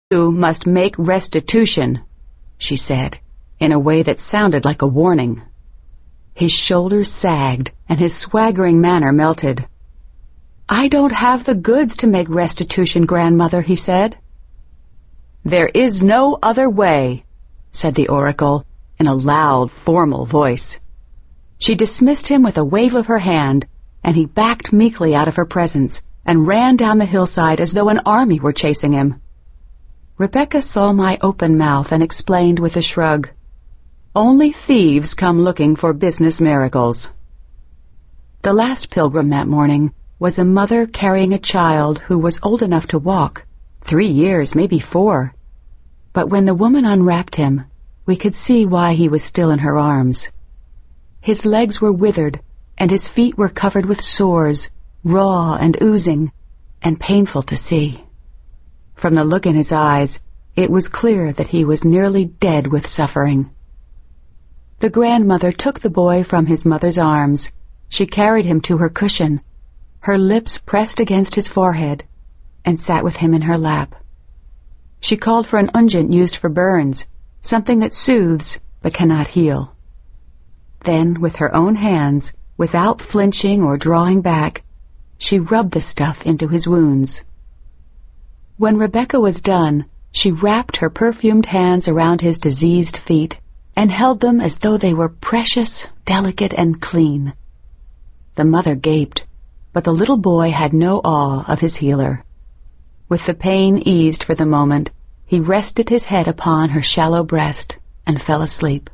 You must make restitution, she said, in a way that sounded like a warning. His shoulders sagged, and his swaggering manner melted. I don't have the goods to make restitution, grandmother, he said. There is no other way, said the oracle, in a loud, formal voice. She dismissed him with a wave of her hand, and he backed meekly out of her presence and ran down the hillside as though an army were chasing him. Rebecca saw my open mouth and explained with a shrug, Only thieves come looking for business miracles. The last pilgrim that morning was a mother carrying a child who was old enough to walk, 3 years, maybe 4. But when the woman unwrapped him, we could see why he was still in her arms. His legs were withered, and his feet were covered with sores, raw and oozing, and painful to see. From the look in his eyes, it was clear that he was nearly dead with suffering. The grandmother took the boy from his mother's arms. She carried him to her cushion, her lips pressed against his forehead, and sat with him in her lap. She called for an unguent used for burns, something that soothes but cannot heal. Then, with her own hands, without flinching or drawing back, she rubbed the stuff into his wounds. When Rebecca was done, she wrapped her perfumed hands around his diseased feet and held them as though they were precious, delicate, and clean. The mother gaped, but the little boy had no awe of his healer. With the pain eased for the moment, he rested his head upon her shallow breast and fell asleep.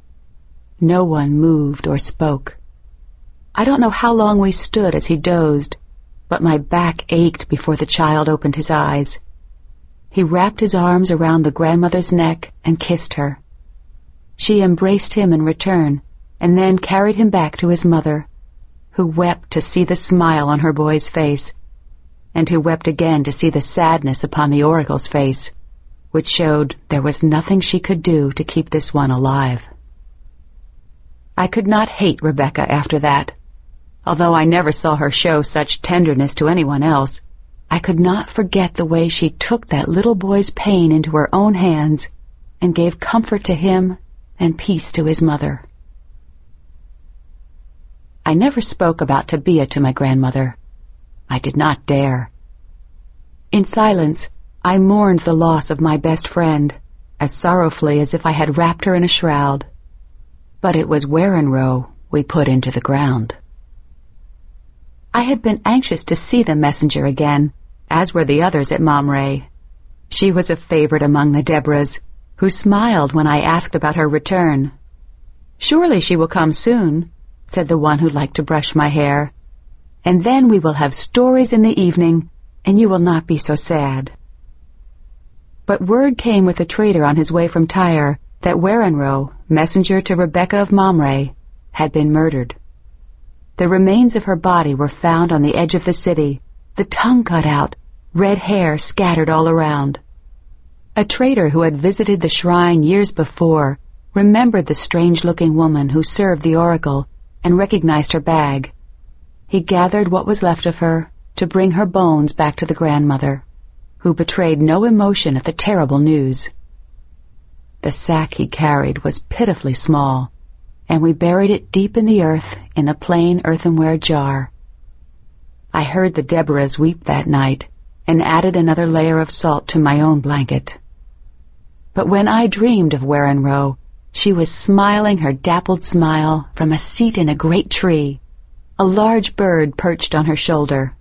No one moved or spoke. I don't know how long we stood as he dozed, but my back ached before the child opened his eyes. He wrapped his arms around the grandmother's neck and kissed her. She embraced him in return, and then carried him back to his mother, who wept to see the smile on her boy's face, and who wept again to see the sadness upon the oracle's face, which showed there was nothing she could do to keep this one alive. I could not hate Rebecca after that. Although I never saw her show such tenderness to anyone else, I could not forget the way she took that little boy's pain into her own hands and gave comfort to him and peace to his mother. I never spoke about Tabia to my grandmother. I did not dare. In silence, I mourned the loss of my best friend, as sorrowfully as if I had wrapped her in a shroud. But it was Werenroe we put into the ground. I had been anxious to see the messenger again, as were the others at Mamre. She was a favorite among the Deborahs, who smiled when I asked about her return. Surely she will come soon, said the one who liked to brush my hair, and then we will have stories in the evening, and you will not be so sad. But word came with a trader on his way from Tyre that Werenroe, messenger to Rebecca of Mamre, had been murdered. The remains of her body were found on the edge of the city, the tongue cut out, red hair scattered all around. A trader who had visited the shrine years before remembered the strange-looking woman who served the oracle and recognized her bag. He gathered what was left of her to bring her bones back to the grandmother, who betrayed no emotion at the terrible news. The sack he carried was pitifully small, and we buried it deep in the earth in a plain earthenware jar. I heard the Deborahs weep that night, and added another layer of salt to my own blanket. But when I dreamed of Werenroe, she was smiling her dappled smile from a seat in a great tree, a large bird perched on her shoulder.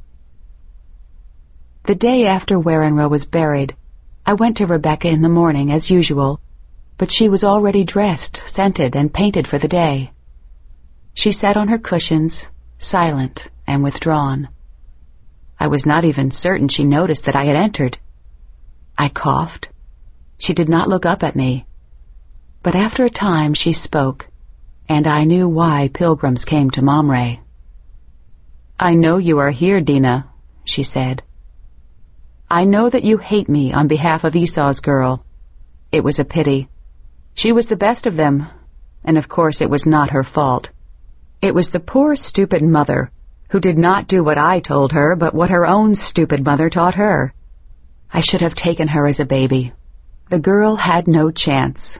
The day after Werenroe was buried, I went to Rebecca in the morning as usual, but she was already dressed, scented, and painted for the day. She sat on her cushions, silent and withdrawn. I was not even certain she noticed that I had entered. I coughed. She did not look up at me. But after a time she spoke, and I knew why pilgrims came to Mamre. "I know you are here, Dina," she said. "I know that you hate me on behalf of Esau's girl. It was a pity. She was the best of them, and of course it was not her fault. It was the poor stupid mother, who did not do what I told her, but what her own stupid mother taught her. I should have taken her as a baby. The girl had no chance.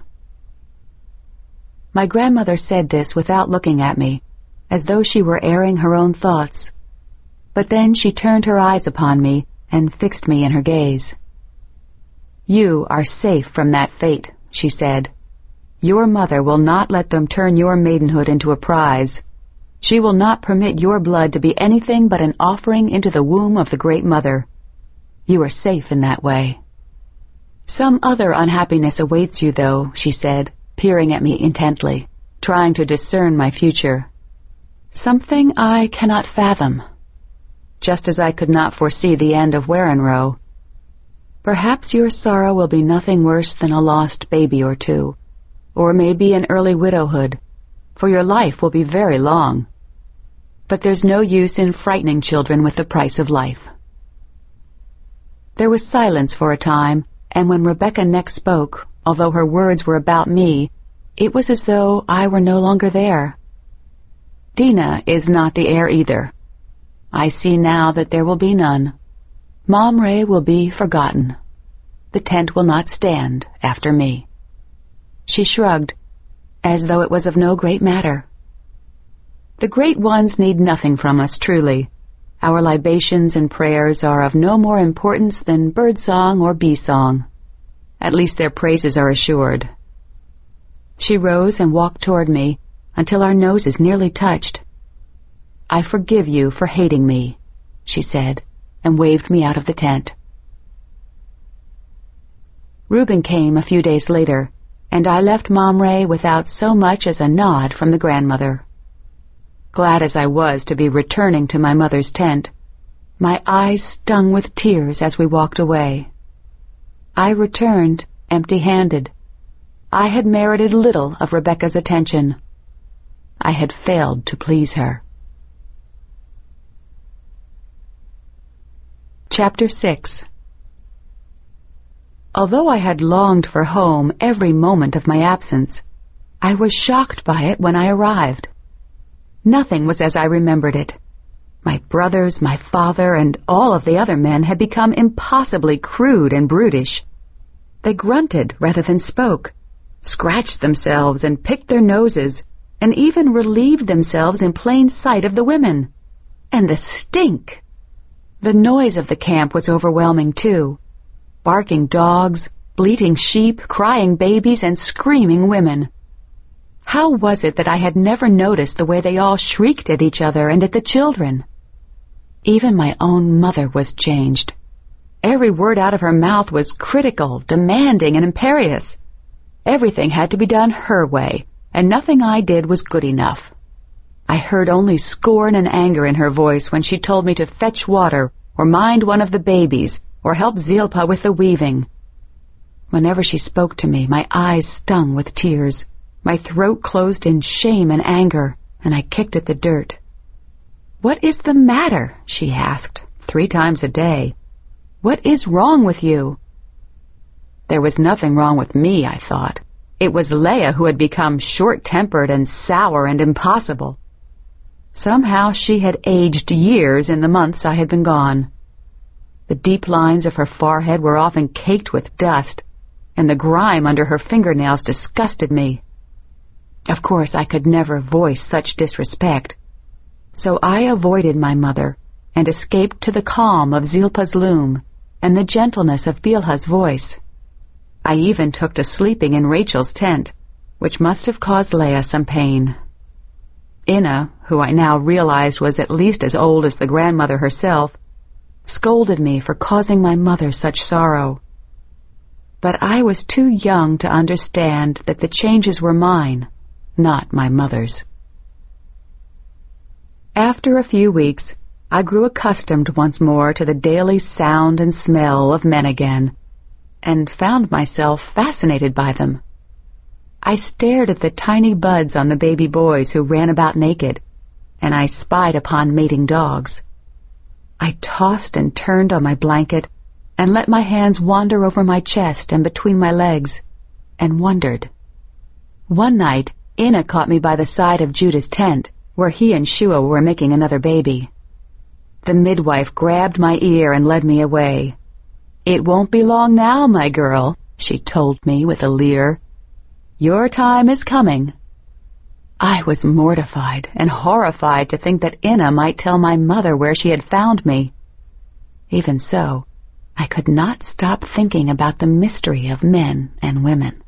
My grandmother said this without looking at me, as though she were airing her own thoughts. But then she turned her eyes upon me and fixed me in her gaze. "You are safe from that fate," she said. "Your mother will not let them turn your maidenhood into a prize. She will not permit your blood to be anything but an offering into the womb of the Great Mother. You are safe in that way. Some other unhappiness awaits you, though," she said, peering at me intently, trying to discern my future. "Something I cannot fathom, just as I could not foresee the end of Werenroe. Perhaps your sorrow will be nothing worse than a lost baby or two, or maybe an early widowhood, for your life will be very long. But there's no use in frightening children with the price of life." There was silence for a time, and when Rebecca next spoke, although her words were about me, it was as though I were no longer there. "Dina is not the heir either. I see now that there will be none. Mom Ray will be forgotten. The tent will not stand after me." She shrugged, as though it was of no great matter. The great ones need nothing from us, truly. Our libations and prayers are of no more importance than birdsong or bee-song. At least their praises are assured. She rose and walked toward me until our noses nearly touched. "I forgive you for hating me," she said, and waved me out of the tent. Reuben came a few days later, and I left Mom Ray without so much as a nod from the grandmother. Glad as I was to be returning to my mother's tent, my eyes stung with tears as we walked away. I returned empty-handed. I had merited little of Rebecca's attention. I had failed to please her. Chapter 6. Although I had longed for home every moment of my absence, I was shocked by it when I arrived. Nothing was as I remembered it. My brothers, my father, and all of the other men had become impossibly crude and brutish. They grunted rather than spoke, scratched themselves and picked their noses, and even relieved themselves in plain sight of the women. And the stink! The noise of the camp was overwhelming, too. Barking dogs, bleating sheep, crying babies, and screaming women. How was it that I had never noticed the way they all shrieked at each other and at the children? Even my own mother was changed. Every word out of her mouth was critical, demanding, and imperious. Everything had to be done her way, and nothing I did was good enough. I heard only scorn and anger in her voice when she told me to fetch water, or mind one of the babies, or help Zilpa with the weaving. Whenever she spoke to me, my eyes stung with tears. My throat closed in shame and anger, and I kicked at the dirt. "What is the matter?" she asked, 3 times a day. "What is wrong with you?" There was nothing wrong with me, I thought. It was Leah who had become short-tempered and sour and impossible. Somehow she had aged years in the months I had been gone. The deep lines of her forehead were often caked with dust, and the grime under her fingernails disgusted me. Of course, I could never voice such disrespect, so I avoided my mother and escaped to the calm of Zilpa's loom and the gentleness of Bilha's voice. I even took to sleeping in Rachel's tent, which must have caused Leah some pain. Inna, who I now realized was at least as old as the grandmother herself, scolded me for causing my mother such sorrow. But I was too young to understand that the changes were mine, not my mother's. After a few weeks, I grew accustomed once more to the daily sound and smell of men again, and found myself fascinated by them. I stared at the tiny buds on the baby boys who ran about naked, and I spied upon mating dogs. I tossed and turned on my blanket, and let my hands wander over my chest and between my legs, and wondered. One night, Inna caught me by the side of Judah's tent, where he and Shua were making another baby. The midwife grabbed my ear and led me away. "It won't be long now, my girl," she told me with a leer. "Your time is coming." I was mortified and horrified to think that Inna might tell my mother where she had found me. Even so, I could not stop thinking about the mystery of men and women.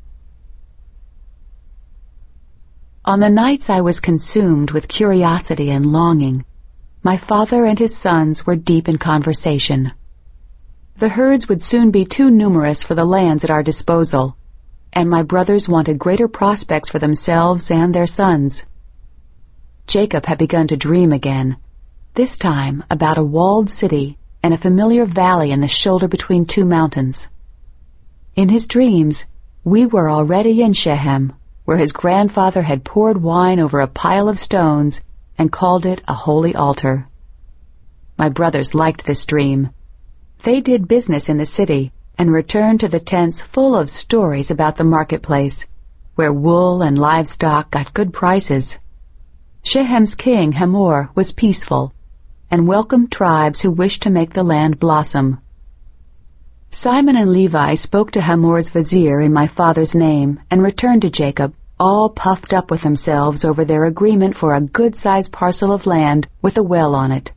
On the nights I was consumed with curiosity and longing, my father and his sons were deep in conversation. The herds would soon be too numerous for the lands at our disposal, and my brothers wanted greater prospects for themselves and their sons. Jacob had begun to dream again, this time about a walled city and a familiar valley in the shoulder between two mountains. In his dreams, we were already in Shechem, where his grandfather had poured wine over a pile of stones and called it a holy altar. My brothers liked this dream. They did business in the city and returned to the tents full of stories about the marketplace, where wool and livestock got good prices. Shechem's king, Hamor, was peaceful and welcomed tribes who wished to make the land blossom. Simon and Levi spoke to Hamor's vizier in my father's name and returned to Jacob, all puffed up with themselves over their agreement for a good-sized parcel of land with a well on it.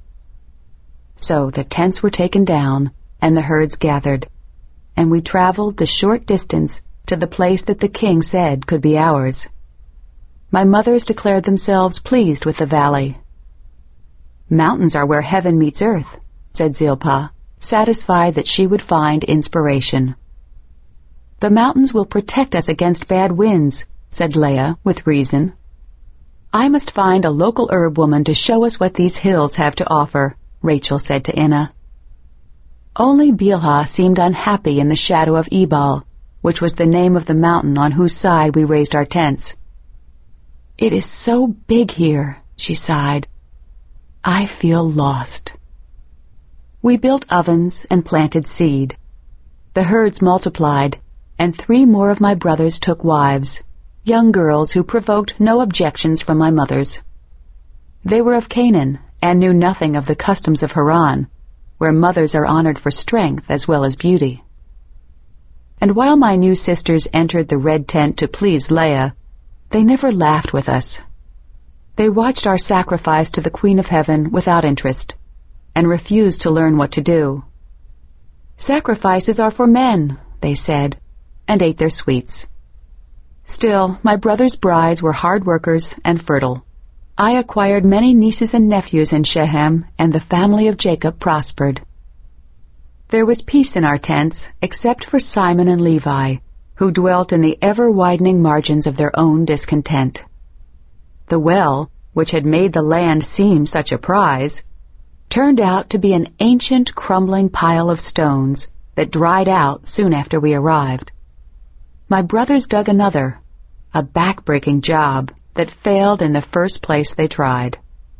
So the tents were taken down and the herds gathered, and we traveled the short distance to the place that the king said could be ours. My mothers declared themselves pleased with the valley. "Mountains are where heaven meets earth," said Zilpah, satisfied that she would find inspiration. "The mountains will protect us against bad winds," said Leah, with reason. "I must find a local herb woman to show us what these hills have to offer," Rachel said to Inna. Only Bilhah seemed unhappy in the shadow of Ebal, which was the name of the mountain on whose side we raised our tents. "It is so big here," she sighed. "I feel lost." We built ovens and planted seed. The herds multiplied, and 3 more of my brothers took wives, young girls who provoked no objections from my mothers. They were of Canaan and knew nothing of the customs of Haran, where mothers are honored for strength as well as beauty. And while my new sisters entered the red tent to please Leah, they never laughed with us. They watched our sacrifice to the Queen of Heaven without interest, and refused to learn what to do. "Sacrifices are for men," they said, and ate their sweets. Still, my brothers' brides were hard workers and fertile. I acquired many nieces and nephews in Shechem, and the family of Jacob prospered. There was peace in our tents, except for Simon and Levi, who dwelt in the ever-widening margins of their own discontent. The well, which had made the land seem such a prize, turned out to be an ancient, crumbling pile of stones that dried out soon after we arrived. My brothers dug another, a back-breaking job that failed in the first place they tried.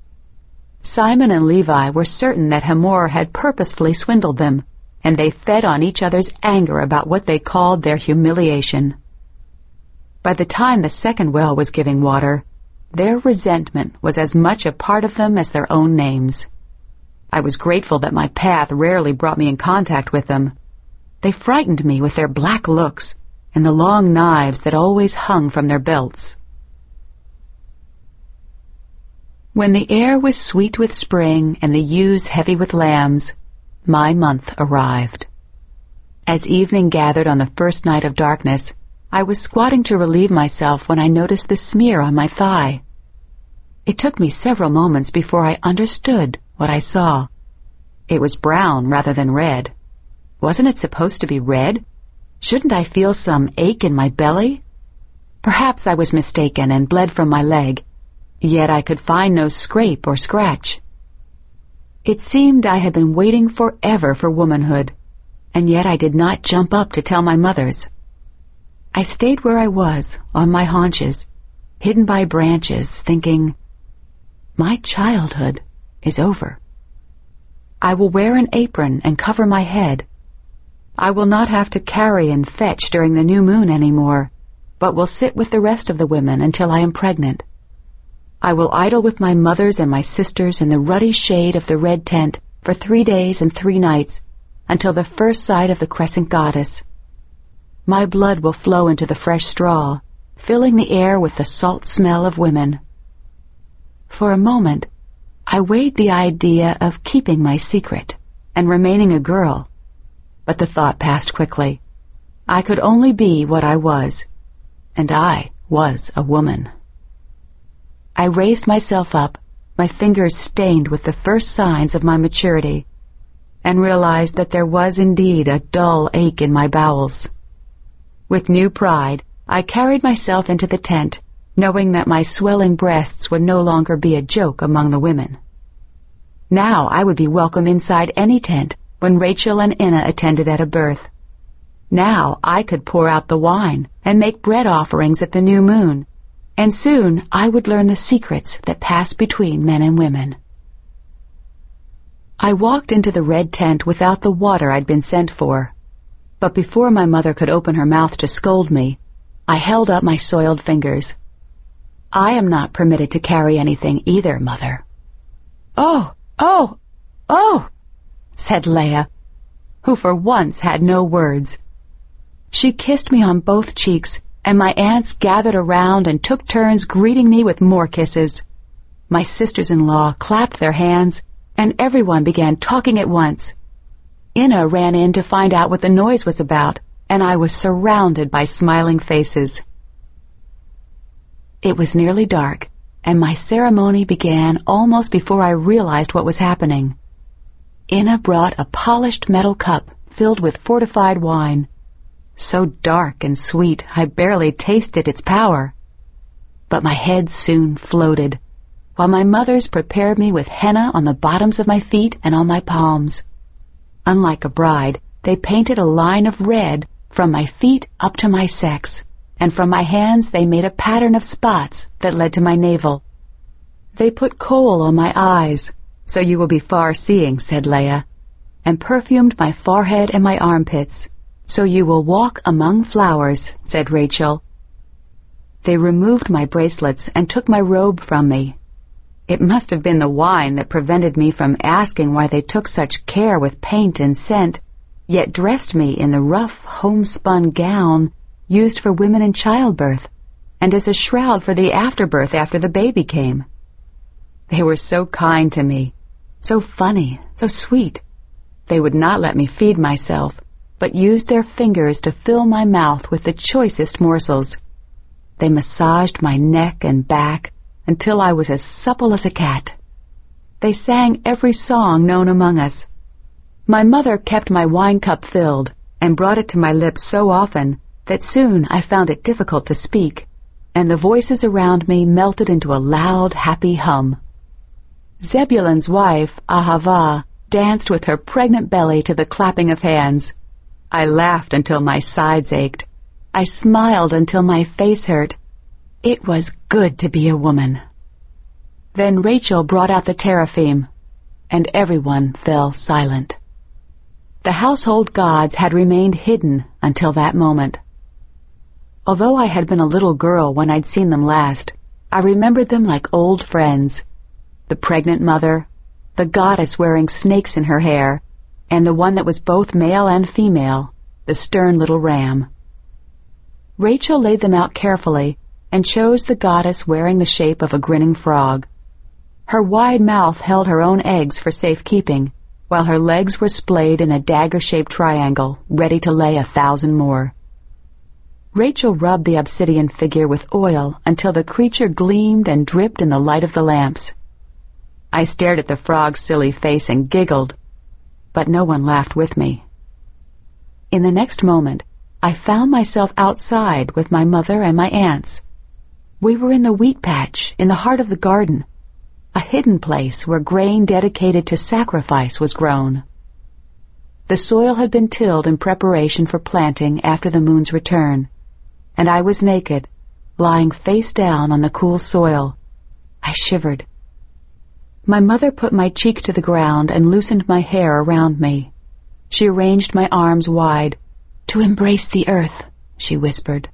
Simon and Levi were certain that Hamor had purposefully swindled them, and they fed on each other's anger about what they called their humiliation. By the time the second well was giving water, their resentment was as much a part of them as their own names. I was grateful that my path rarely brought me in contact with them. They frightened me with their black looks and the long knives that always hung from their belts. When the air was sweet with spring and the ewes heavy with lambs, my month arrived. As evening gathered on the first night of darkness, I was squatting to relieve myself when I noticed the smear on my thigh. It took me several moments before I understood what I saw. It was brown rather than red. Wasn't it supposed to be red? Shouldn't I feel some ache in my belly? Perhaps I was mistaken and bled from my leg, yet I could find no scrape or scratch. It seemed I had been waiting forever for womanhood, and yet I did not jump up to tell my mothers. I stayed where I was, on my haunches, hidden by branches, thinking, my childhood is over. I will wear an apron and cover my head. I will not have to carry and fetch during the new moon anymore, but will sit with the rest of the women until I am pregnant. I will idle with my mothers and my sisters in the ruddy shade of the red tent for 3 days and 3 nights, until the first sight of the crescent goddess. My blood will flow into the fresh straw, filling the air with the salt smell of women. For a moment, I weighed the idea of keeping my secret and remaining a girl, but the thought passed quickly. I could only be what I was, and I was a woman. I raised myself up, my fingers stained with the first signs of my maturity, and realized that there was indeed a dull ache in my bowels. With new pride, I carried myself into the tent, knowing that my swelling breasts would no longer be a joke among the women. Now I would be welcome inside any tent when Rachel and Inna attended at a birth. Now I could pour out the wine and make bread offerings at the new moon, and soon I would learn the secrets that pass between men and women. I walked into the red tent without the water I'd been sent for, but before my mother could open her mouth to scold me, I held up my soiled fingers. I am not permitted to carry anything either, Mother. Oh, said Leah, who for once had no words. She kissed me on both cheeks, and my aunts gathered around and took turns greeting me with more kisses. My sisters-in-law clapped their hands, and everyone began talking at once. Inna ran in to find out what the noise was about, and I was surrounded by smiling faces. It was nearly dark, and my ceremony began almost before I realized what was happening. Inna brought a polished metal cup filled with fortified wine. So dark and sweet, I barely tasted its power. But my head soon floated, while my mothers prepared me with henna on the bottoms of my feet and on my palms. Unlike a bride, they painted a line of red from my feet up to my sex, and from my hands they made a pattern of spots that led to my navel. They put kohl on my eyes, so you will be far-seeing, said Leah, and perfumed my forehead and my armpits, so you will walk among flowers, said Rachel. They removed my bracelets and took my robe from me. It must have been the wine that prevented me from asking why they took such care with paint and scent, yet dressed me in the rough, homespun gown used for women in childbirth, and as a shroud for the afterbirth after the baby came. They were so kind to me, so funny, so sweet. They would not let me feed myself, but used their fingers to fill my mouth with the choicest morsels. They massaged my neck and back until I was as supple as a cat. They sang every song known among us. My mother kept my wine cup filled and brought it to my lips so often that soon I found it difficult to speak, and the voices around me melted into a loud, happy hum. Zebulun's wife, Ahava, danced with her pregnant belly to the clapping of hands. I laughed until my sides ached. I smiled until my face hurt. It was good to be a woman. Then Rachel brought out the teraphim, and everyone fell silent. The household gods had remained hidden until that moment. Although I had been a little girl when I'd seen them last, I remembered them like old friends. The pregnant mother, the goddess wearing snakes in her hair, and the one that was both male and female, the stern little ram. Rachel laid them out carefully and chose the goddess wearing the shape of a grinning frog. Her wide mouth held her own eggs for safekeeping, while her legs were splayed in a dagger-shaped triangle, ready to lay 1,000 more. Rachel rubbed the obsidian figure with oil until the creature gleamed and dripped in the light of the lamps. I stared at the frog's silly face and giggled, but no one laughed with me. In the next moment, I found myself outside with my mother and my aunts. We were in the wheat patch in the heart of the garden, a hidden place where grain dedicated to sacrifice was grown. The soil had been tilled in preparation for planting after the moon's return, and I was naked, lying face down on the cool soil. I shivered. My mother put my cheek to the ground and loosened my hair around me. She arranged my arms wide. "To embrace the earth," she whispered.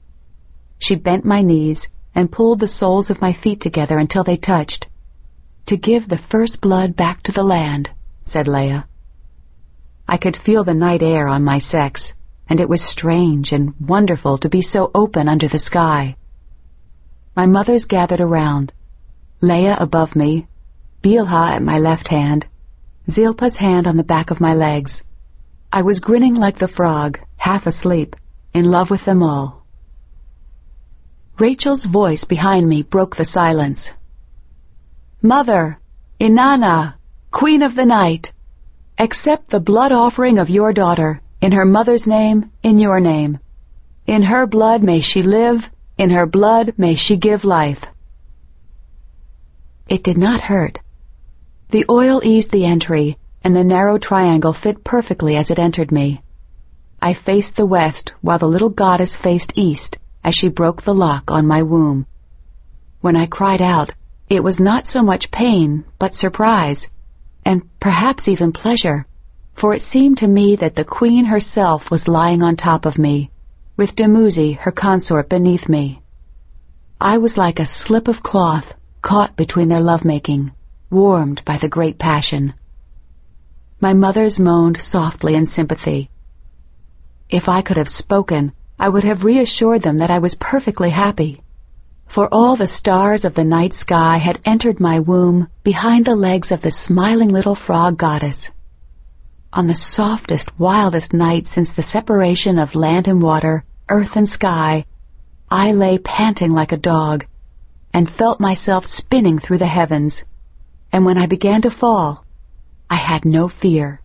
She bent my knees and pulled the soles of my feet together until they touched. "To give the first blood back to the land," said Leah. I could feel the night air on my sex, and it was strange and wonderful to be so open under the sky. My mothers gathered around, Leah above me, Bilhah at my left hand, Zilpah's hand on the back of my legs. I was grinning like the frog, half asleep, in love with them all. Rachel's voice behind me broke the silence. "Mother, Inanna, Queen of the Night, accept the blood offering of your daughter, in her mother's name, in your name. In her blood may she live, in her blood may she give life." It did not hurt. The oil eased the entry, and the narrow triangle fit perfectly as it entered me. I faced the west, while the little goddess faced east, as she broke the lock on my womb. When I cried out, it was not so much pain, but surprise, and perhaps even pleasure, for it seemed to me that the queen herself was lying on top of me, with Dumuzi, her consort, beneath me. I was like a slip of cloth caught between their lovemaking, warmed by the great passion. My mothers moaned softly in sympathy. If I could have spoken, I would have reassured them that I was perfectly happy, for all the stars of the night sky had entered my womb behind the legs of the smiling little frog goddess. On the softest, wildest night since the separation of land and water, earth and sky, I lay panting like a dog, and felt myself spinning through the heavens, and when I began to fall, I had no fear.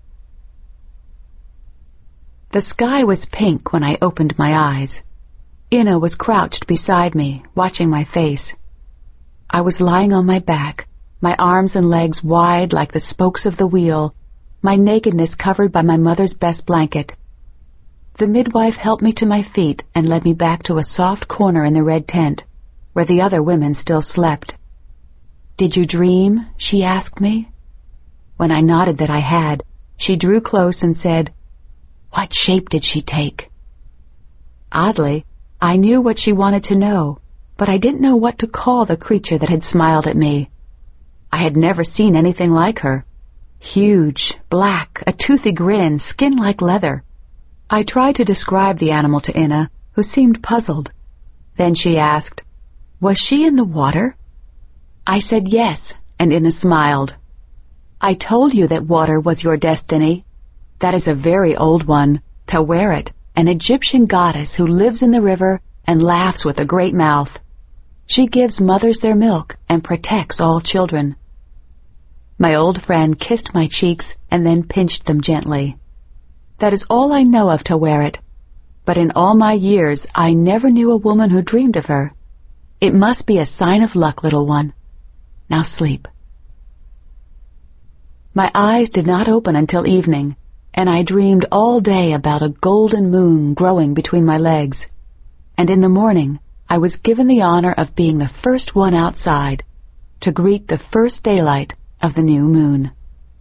The sky was pink when I opened my eyes. Inna was crouched beside me, watching my face. I was lying on my back, my arms and legs wide like the spokes of the wheel, my nakedness covered by my mother's best blanket. The midwife helped me to my feet and led me back to a soft corner in the red tent, where the other women still slept. "Did you dream?" she asked me. When I nodded that I had, she drew close and said, "What shape did she take?" Oddly, I knew what she wanted to know, but I didn't know what to call the creature that had smiled at me. I had never seen anything like her. Huge, black, a toothy grin, skin like leather. I tried to describe the animal to Inna, who seemed puzzled. Then she asked, "Was she in the water?" I said yes, and Inna smiled. "I told you that water was your destiny. That is a very old one, Taweret, an Egyptian goddess who lives in the river and laughs with a great mouth. She gives mothers their milk and protects all children." My old friend kissed my cheeks and then pinched them gently. That is all I know of Taweret, but in all my years I never knew a woman who dreamed of her. It must be a sign of luck, little one. Now sleep. My eyes did not open until evening, and I dreamed all day about a golden moon growing between my legs. And in the morning, I was given the honor of being the first one outside to greet the first daylight of the new moon.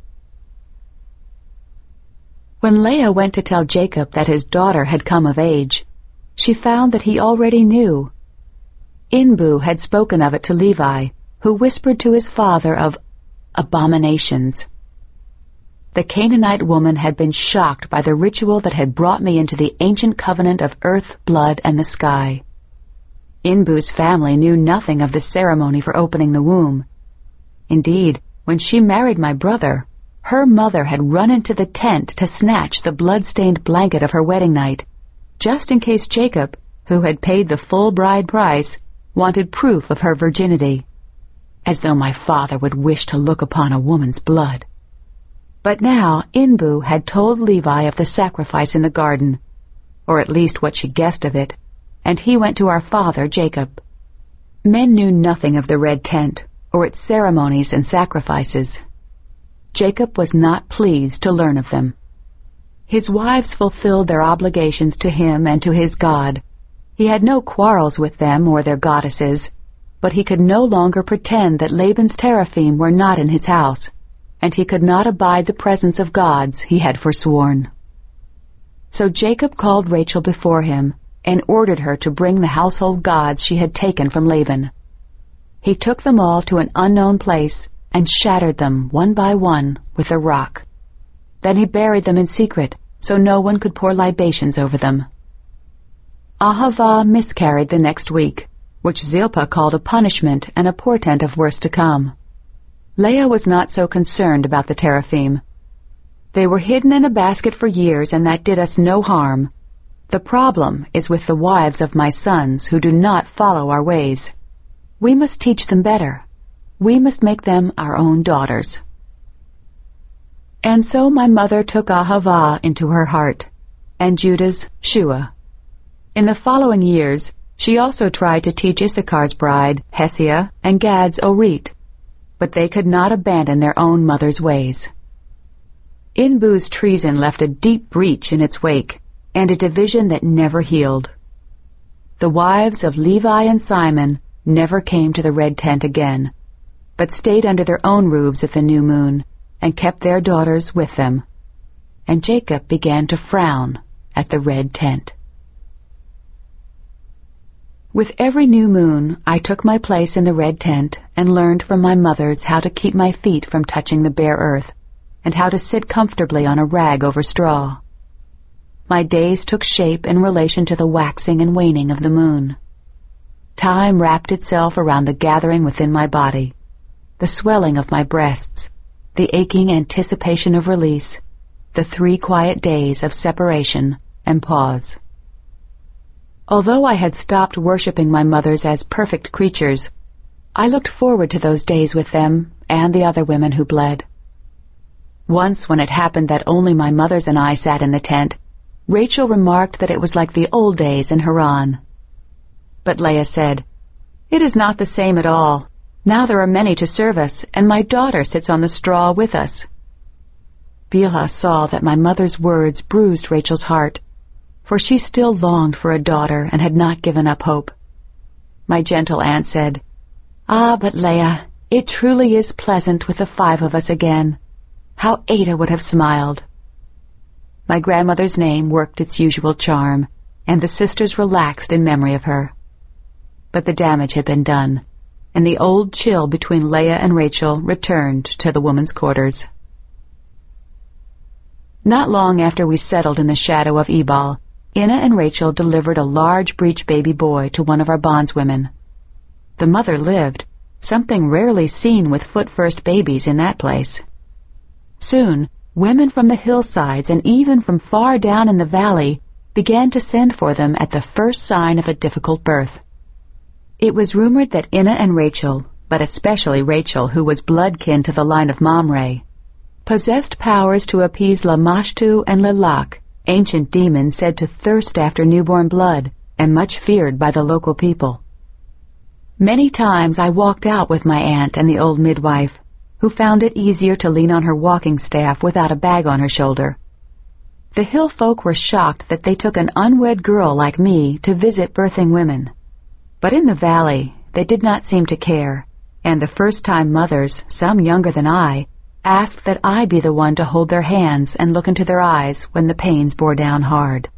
When Leah went to tell Jacob that his daughter had come of age, she found that he already knew. Inbu had spoken of it to Levi, who whispered to his father of abominations. The Canaanite woman had been shocked by the ritual that had brought me into the ancient covenant of earth, blood, and the sky. Inbu's family knew nothing of the ceremony for opening the womb. Indeed, when she married my brother, her mother had run into the tent to snatch the blood-stained blanket of her wedding night, just in case Jacob, who had paid the full bride price, wanted proof of her virginity. As though my father would wish to look upon a woman's blood. But now Inbu had told Levi of the sacrifice in the garden, or at least what she guessed of it, and he went to our father Jacob. Men knew nothing of the red tent, or its ceremonies and sacrifices. Jacob was not pleased to learn of them. His wives fulfilled their obligations to him and to his God. He had no quarrels with them or their goddesses, but he could no longer pretend that Laban's teraphim were not in his house, and he could not abide the presence of gods he had forsworn. So Jacob called Rachel before him and ordered her to bring the household gods she had taken from Laban. He took them all to an unknown place and shattered them one by one with a rock. Then he buried them in secret, so no one could pour libations over them. Ahava miscarried the next week, which Zilpah called a punishment and a portent of worse to come. Leah was not so concerned about the teraphim. They were hidden in a basket for years, and that did us no harm. The problem is with the wives of my sons who do not follow our ways. We must teach them better. We must make them our own daughters. And so my mother took Ahava into her heart, and Judah's Shua. In the following years, she also tried to teach Issachar's bride, Hesea, and Gad's Orit, but they could not abandon their own mother's ways. Inbu's treason left a deep breach in its wake, and a division that never healed. The wives of Levi and Simon never came to the red tent again, but stayed under their own roofs at the new moon, and kept their daughters with them. And Jacob began to frown at the red tent. With every new moon, I took my place in the red tent and learned from my mothers how to keep my feet from touching the bare earth, and how to sit comfortably on a rag over straw. My days took shape in relation to the waxing and waning of the moon. Time wrapped itself around the gathering within my body, the swelling of my breasts, the aching anticipation of release, the 3 quiet days of separation and pause. Although I had stopped worshiping my mothers as perfect creatures, I looked forward to those days with them and the other women who bled. Once, when it happened that only my mothers and I sat in the tent, Rachel remarked that it was like the old days in Haran. But Leah said, "It is not the same at all. Now there are many to serve us, and my daughter sits on the straw with us." Bilhah saw that my mother's words bruised Rachel's heart, for she still longed for a daughter and had not given up hope. My gentle aunt said, "Ah, but Leah, it truly is pleasant with the 5 of us again. How Ada would have smiled." My grandmother's name worked its usual charm, and the sisters relaxed in memory of her. But the damage had been done, and the old chill between Leah and Rachel returned to the women's quarters. Not long after we settled in the shadow of Ebal, Inna and Rachel delivered a large breech baby boy to one of our bondswomen. The mother lived, something rarely seen with foot-first babies in that place. Soon, women from the hillsides and even from far down in the valley began to send for them at the first sign of a difficult birth. It was rumored that Inna and Rachel, but especially Rachel, who was blood-kin to the line of Mamre, possessed powers to appease Lamashtu and Lilach, ancient demons said to thirst after newborn blood and much feared by the local people. Many times I walked out with my aunt and the old midwife, who found it easier to lean on her walking staff without a bag on her shoulder. The hill folk were shocked that they took an unwed girl like me to visit birthing women. But in the valley, they did not seem to care, and the first-time mothers, some younger than I, asked that I be the one to hold their hands and look into their eyes when the pains bore down hard.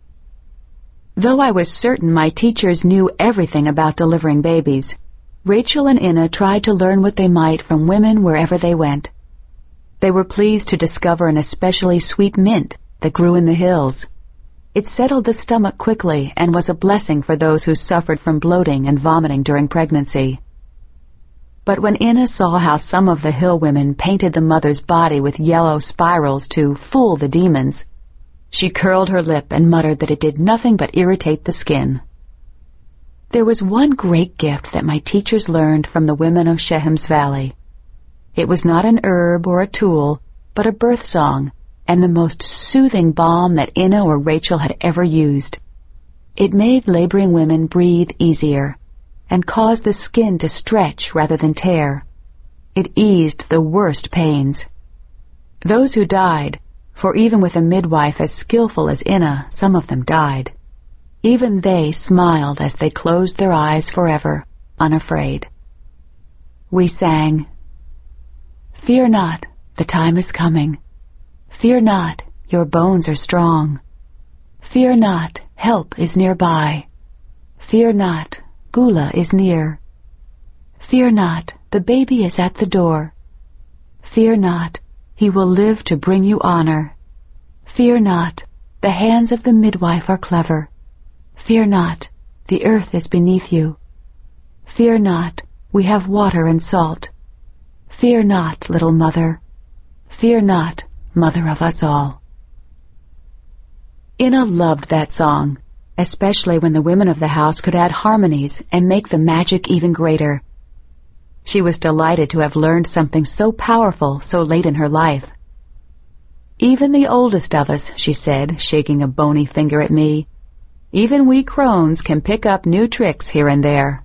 Though I was certain my teachers knew everything about delivering babies, Rachel and Inna tried to learn what they might from women wherever they went. They were pleased to discover an especially sweet mint that grew in the hills. It settled the stomach quickly and was a blessing for those who suffered from bloating and vomiting during pregnancy. But when Inna saw how some of the hill women painted the mother's body with yellow spirals to fool the demons, she curled her lip and muttered that it did nothing but irritate the skin. There was one great gift that my teachers learned from the women of Shechem's valley. It was not an herb or a tool, but a birth song, and the most soothing balm that Inna or Rachel had ever used. It made laboring women breathe easier, and caused the skin to stretch rather than tear. It eased the worst pains. Those who died, for even with a midwife as skillful as Inna, some of them died, even they smiled as they closed their eyes forever, unafraid. We sang, "Fear not, the time is coming. Fear not, your bones are strong. Fear not, help is nearby. Fear not, Gula is near. Fear not, the baby is at the door. Fear not, he will live to bring you honor. Fear not, the hands of the midwife are clever. Fear not, the earth is beneath you. Fear not, we have water and salt. Fear not, little mother. Fear not, mother of us all. Ina loved that song, especially when the women of the house could add harmonies and make the magic even greater. She was delighted to have learned something so powerful so late in her life. Even the oldest of us, she said, shaking a bony finger at me, even we crones can pick up new tricks here and there.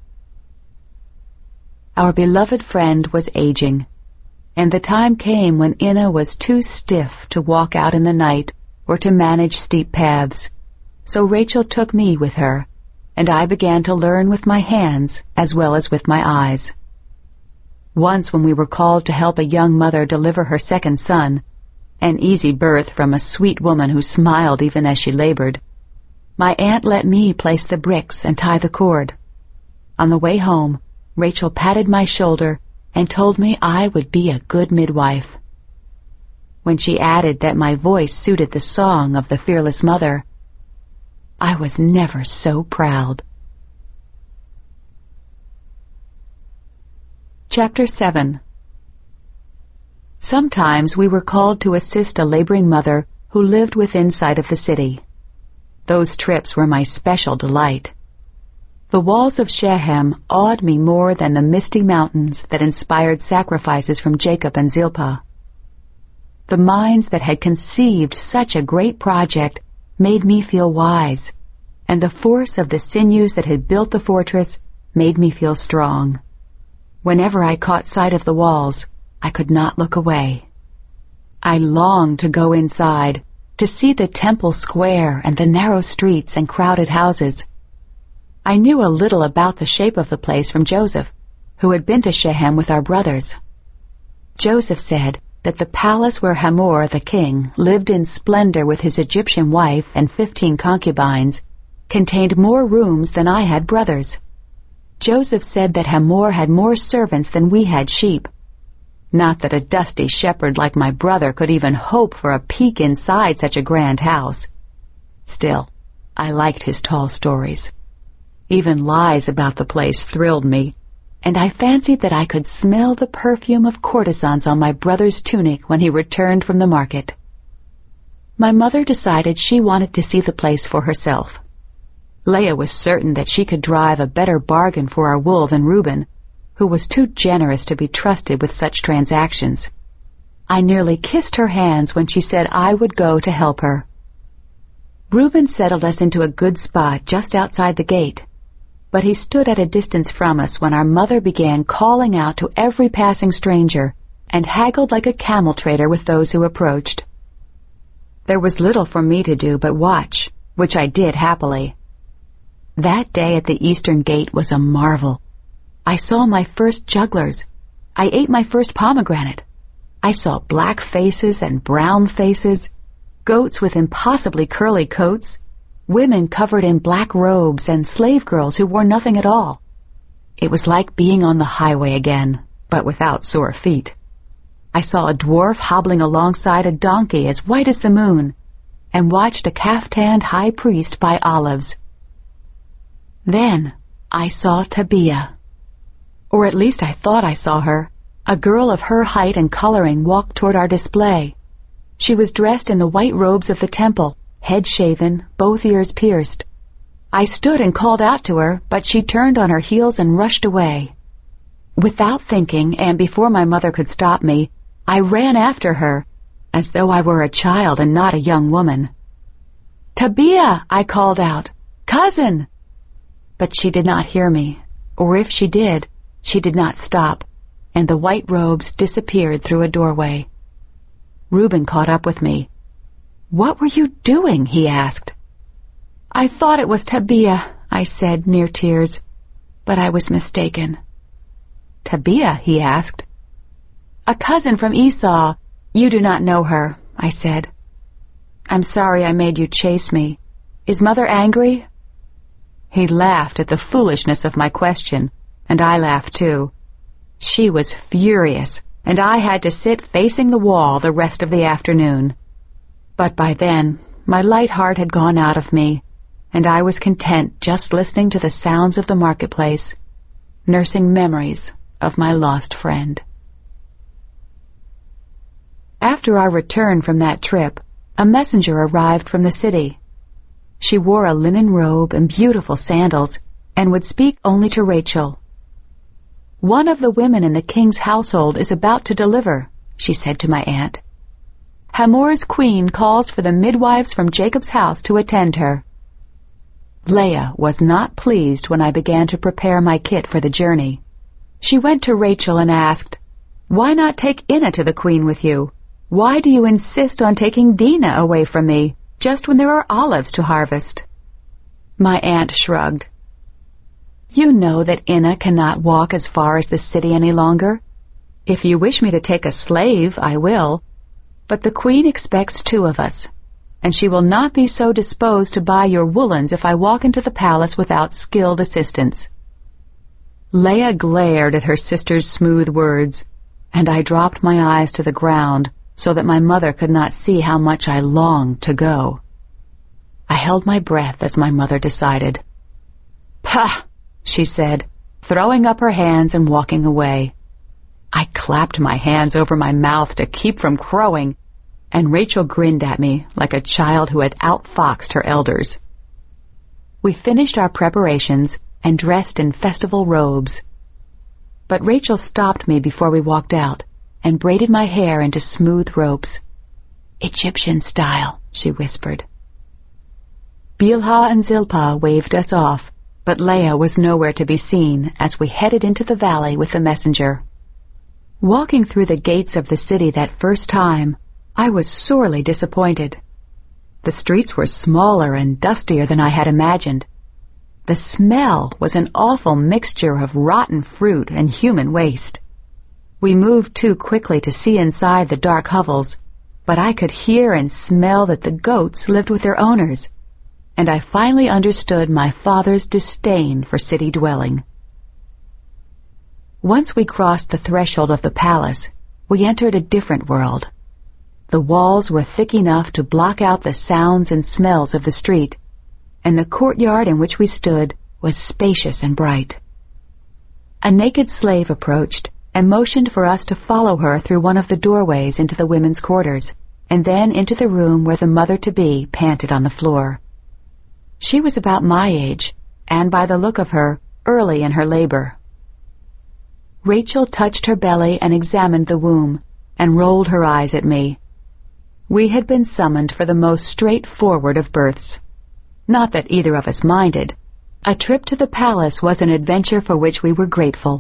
Our beloved friend was aging, and the time came when Ina was too stiff to walk out in the night or to manage steep paths, so Rachel took me with her, and I began to learn with my hands as well as with my eyes. Once when we were called to help a young mother deliver her second son, an easy birth from a sweet woman who smiled even as she labored, my aunt let me place the bricks and tie the cord. On the way home, Rachel patted my shoulder and told me I would be a good midwife. When she added that my voice suited the song of the fearless mother, I was never so proud. Chapter 7. Sometimes we were called to assist a laboring mother who lived within sight of the city. Those trips were my special delight. The walls of Shechem awed me more than the misty mountains that inspired sacrifices from Jacob and Zilpah. The minds that had conceived such a great project made me feel wise, and the force of the sinews that had built the fortress made me feel strong. Whenever I caught sight of the walls, I could not look away. I longed to go inside, to see the temple square and the narrow streets and crowded houses. I knew a little about the shape of the place from Joseph, who had been to Shechem with our brothers. Joseph said that the palace where Hamor the king lived in splendor with his Egyptian wife and 15 concubines contained more rooms than I had brothers. Joseph said that Hamor had more servants than we had sheep. Not that a dusty shepherd like my brother could even hope for a peek inside such a grand house. Still, I liked his tall stories. Even lies about the place thrilled me, and I fancied that I could smell the perfume of courtesans on my brother's tunic when he returned from the market. My mother decided she wanted to see the place for herself. Leah was certain that she could drive a better bargain for our wool than Reuben, who was too generous to be trusted with such transactions. I nearly kissed her hands when she said I would go to help her. Reuben settled us into a good spot just outside the gate, but he stood at a distance from us when our mother began calling out to every passing stranger and haggled like a camel trader with those who approached. There was little for me to do but watch, which I did happily. That day at the eastern gate was a marvel. I saw my first jugglers. I ate my first pomegranate. I saw black faces and brown faces, goats with impossibly curly coats, women covered in black robes, and slave girls who wore nothing at all. It was like being on the highway again, but without sore feet. I saw a dwarf hobbling alongside a donkey as white as the moon, and watched a caftanned high priest buy olives. Then I saw Tabia. Or at least I thought I saw her. A girl of her height and coloring walked toward our display. She was dressed in the white robes of the temple, head shaven, both ears pierced. I stood and called out to her, but she turned on her heels and rushed away. Without thinking, and before my mother could stop me, I ran after her, as though I were a child and not a young woman. "Tabia!" I called out. "Cousin!" But she did not hear me, or if she did, she did not stop, and the white robes disappeared through a doorway. Reuben caught up with me. "What were you doing?" he asked. "I thought it was Tabia," I said, near tears, but I was mistaken. "Tabia?" he asked. "A cousin from Esau. You do not know her," I said. "I'm sorry I made you chase me. Is Mother angry?" He laughed at the foolishness of my question, and I laughed too. She was furious, and I had to sit facing the wall the rest of the afternoon. But by then, my light heart had gone out of me, and I was content just listening to the sounds of the marketplace, nursing memories of my lost friend. After our return from that trip, a messenger arrived from the city. She wore a linen robe and beautiful sandals, and would speak only to Rachel. "One of the women in the king's household is about to deliver," she said to my aunt. "Hamor's queen calls for the midwives from Jacob's house to attend her." Leah was not pleased when I began to prepare my kit for the journey. She went to Rachel and asked, "Why not take Inna to the queen with you? Why do you insist on taking Dina away from me, just when there are olives to harvest?" My aunt shrugged. "You know that Inna cannot walk as far as the city any longer. If you wish me to take a slave, I will. But the queen expects 2 of us, and she will not be so disposed to buy your woolens if I walk into the palace without skilled assistance." Leah glared at her sister's smooth words, and I dropped my eyes to the ground so that my mother could not see how much I longed to go. I held my breath as my mother decided. "Pah!" she said, throwing up her hands and walking away. I clapped my hands over my mouth to keep from crowing, and Rachel grinned at me like a child who had outfoxed her elders. We finished our preparations and dressed in festival robes. But Rachel stopped me before we walked out and braided my hair into smooth ropes. "Egyptian style," she whispered. Bilhah and Zilpah waved us off, but Leah was nowhere to be seen as we headed into the valley with the messenger. Walking through the gates of the city that first time, I was sorely disappointed. The streets were smaller and dustier than I had imagined. The smell was an awful mixture of rotten fruit and human waste. We moved too quickly to see inside the dark hovels, but I could hear and smell that the goats lived with their owners, and I finally understood my father's disdain for city dwelling. Once we crossed the threshold of the palace, we entered a different world. The walls were thick enough to block out the sounds and smells of the street, and the courtyard in which we stood was spacious and bright. A naked slave approached and motioned for us to follow her through one of the doorways into the women's quarters, and then into the room where the mother-to-be panted on the floor. She was about my age, and by the look of her, early in her labor. Rachel touched her belly and examined the womb, and rolled her eyes at me. We had been summoned for the most straightforward of births. Not that either of us minded. A trip to the palace was an adventure for which we were grateful.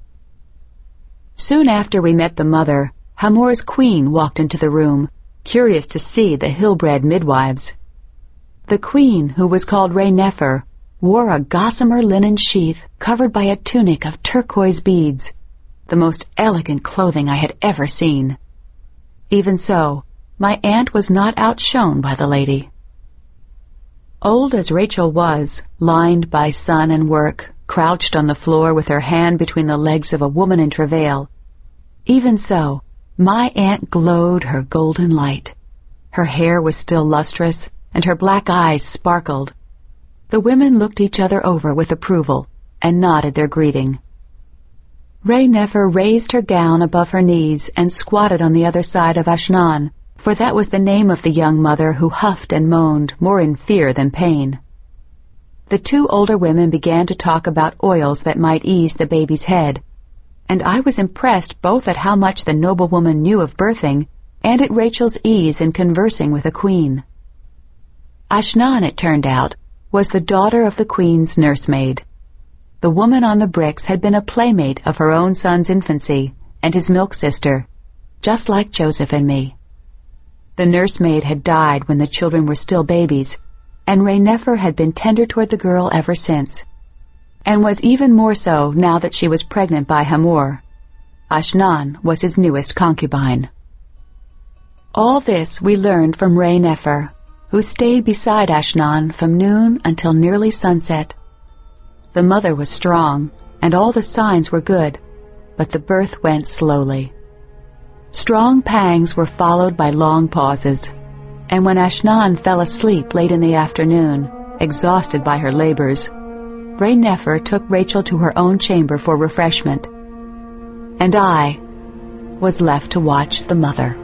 Soon after we met the mother, Hamor's queen walked into the room, curious to see the hill-bred midwives. The queen, who was called Rey-Nefer, wore a gossamer linen sheath covered by a tunic of turquoise beads, the most elegant clothing I had ever seen. Even so, my aunt was not outshone by the lady. Old as Rachel was, lined by sun and work, crouched on the floor with her hand between the legs of a woman in travail, even so, my aunt glowed her golden light. Her hair was still lustrous, and her black eyes sparkled. The women looked each other over with approval, and nodded their greeting. Rey-Nefer raised her gown above her knees and squatted on the other side of Ashnan, for that was the name of the young mother who huffed and moaned more in fear than pain. The 2 older women began to talk about oils that might ease the baby's head, and I was impressed both at how much the noblewoman knew of birthing and at Rachel's ease in conversing with a queen. Ashnan, it turned out, was the daughter of the queen's nursemaid. The woman on the bricks had been a playmate of her own son's infancy and his milk sister, just like Joseph and me. The nursemaid had died when the children were still babies, and Rey-Nefer had been tender toward the girl ever since, and was even more so now that she was pregnant by Hamor. Ashnan was his newest concubine. All this we learned from Rey-Nefer, who stayed beside Ashnan from noon until nearly sunset. The mother was strong, and all the signs were good, but the birth went slowly. Strong pangs were followed by long pauses, and when Ashnan fell asleep late in the afternoon, exhausted by her labors, Ray Nefer took Rachel to her own chamber for refreshment, and I was left to watch the mother.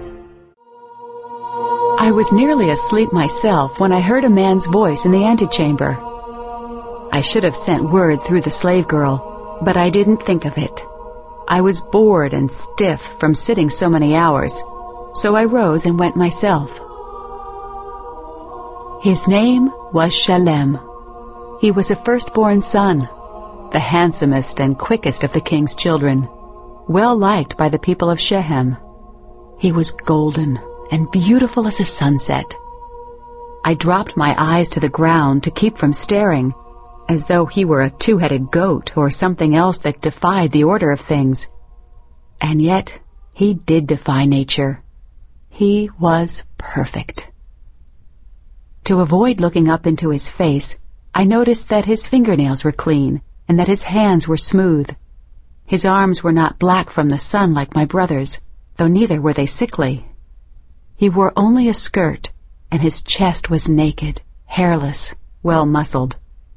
I was nearly asleep myself when I heard a man's voice in the antechamber. I should have sent word through the slave girl, but I didn't think of it. I was bored and stiff from sitting so many hours, so I rose and went myself. His name was Shalem. He was a firstborn son, the handsomest and quickest of the king's children, well liked by the people of Shechem. He was golden and beautiful as a sunset. I dropped my eyes to the ground to keep from staring, as though he were a two-headed goat or something else that defied the order of things. And yet, he did defy nature. He was perfect. To avoid looking up into his face, I noticed that his fingernails were clean and that his hands were smooth. His arms were not black from the sun like my brother's, though neither were they sickly. He wore only a skirt, and his chest was naked, hairless, well-muscled.